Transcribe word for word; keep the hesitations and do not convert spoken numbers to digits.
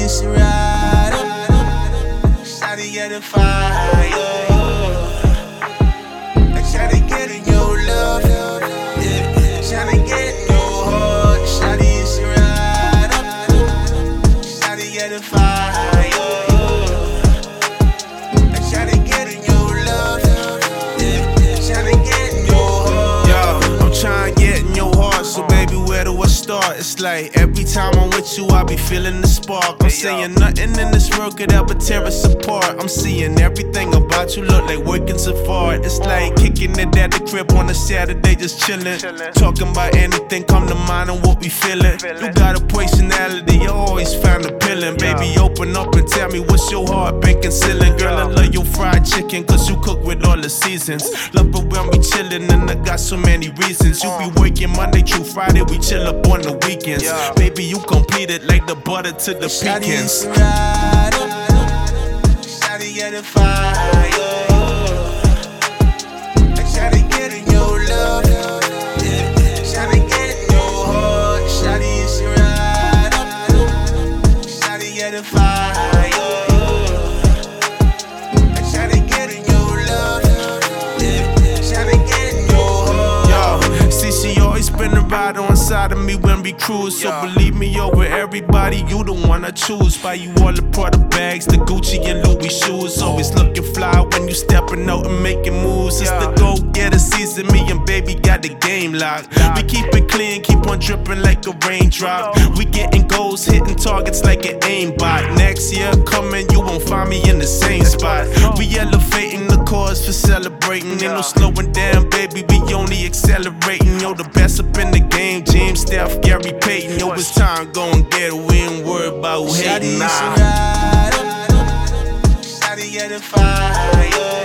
it's a ride. Shawty get a fire. Shawty getting your love. Yeah. Shawty getting your heart. Shawty it's a ride. Shawty get a fire. Shawty getting your love. Yeah. Shawty getting your heart. Yo, I'm trying to get in your heart, so baby, where do I start? It's like every time I'm with you, I be feeling the spark. I'm saying nothing in this world could ever tear us apart. I'm seeing everything about you look like working so hard. It's like kicking it at the crib on a Saturday, just chilling. Talking about anything come to mind and what we feeling. You got a personality, you always find appealing. Baby, open up and tell me what's your heart been concealing. Girl, I love your fried chicken, cause you cook with all the seasons. Love it when we chillin', and I got so many reasons. You be working Monday through Friday, we chill up on the weekends. Baby, you complete it like the butter to the pecans. Shawty get a fire. Shawty getting your love. Yeah. Shawty getting your heart. Shawty is a ride. Shawty get a fire. Shawty getting your love. Yeah. Shawty getting your heart. Yo, see, she always been a ride on side of me when we cruise. So believe me, over everybody, you the one I choose. Buy you all the Prada bags, the Gucci and Louis shoes. Always looking fly when you stepping out and making moves. It's the go-getter season, me and baby got the game locked. We keep it clean, keep on dripping like a raindrop. We getting goals, hitting targets like an aimbot. Next year coming, you won't find me in the same spot. We elevating the cause for celebrating. Ain't no slowing down, baby, we only accelerating. Yo, the best up in the game, James, Steph, Gary Payton. Yo, it's time, go and get it, we ain't worried about who hating. Nah. Shawty get a fire.